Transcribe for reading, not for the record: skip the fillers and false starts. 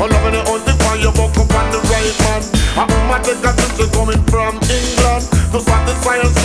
Oh, loving the only fire, you buck up on the right man. I'm gonna take a trip coming from England to satisfy us.